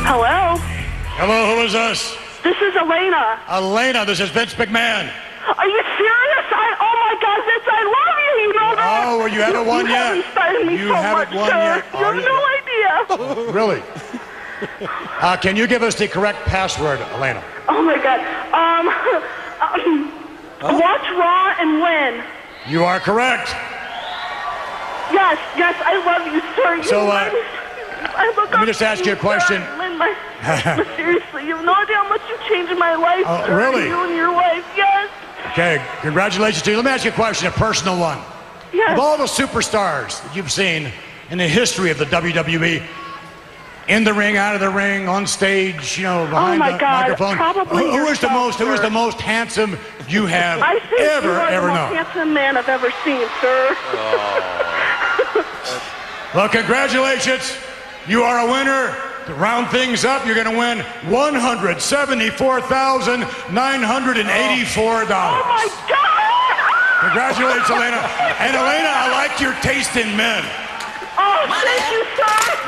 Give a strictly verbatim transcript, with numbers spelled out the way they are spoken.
Hello? Hello, who is this? This is Elena. Elena, this is Vince McMahon. Are you serious? I, oh my God, Vince, I love you. You know that? Oh, well, you haven't won you yet. You haven't inspired me You so haven't much, won sir. yet. You have Are no you? idea. Really? Uh, can you give us the correct password, Elena? Oh my God. Um, um Huh? watch Raw and win. You are correct. Yes, yes, I love you, sir. You So, uh, love me. I look let me up just to ask you a question. sir. Lynn, my, but seriously, you have no idea how much you've changed in my life, Oh, sir. really? You and your wife, yes. Okay, congratulations to you. Let me ask you a question, a personal one. Yes. Of all the superstars that you've seen in the history of the W W E, in the ring, out of the ring, on stage, you know, behind my the God, microphone, probably who, who is the yourself, most? Who is sir. the most handsome you have I think ever, you are ever the known? most handsome man I've ever seen, sir. Well, congratulations. You are a winner. To round things up, you're going to win one hundred seventy-four thousand nine hundred eighty-four dollars. Oh my God! Congratulations, Elena. And Elena, I like your taste in men. Oh, thank you, sir.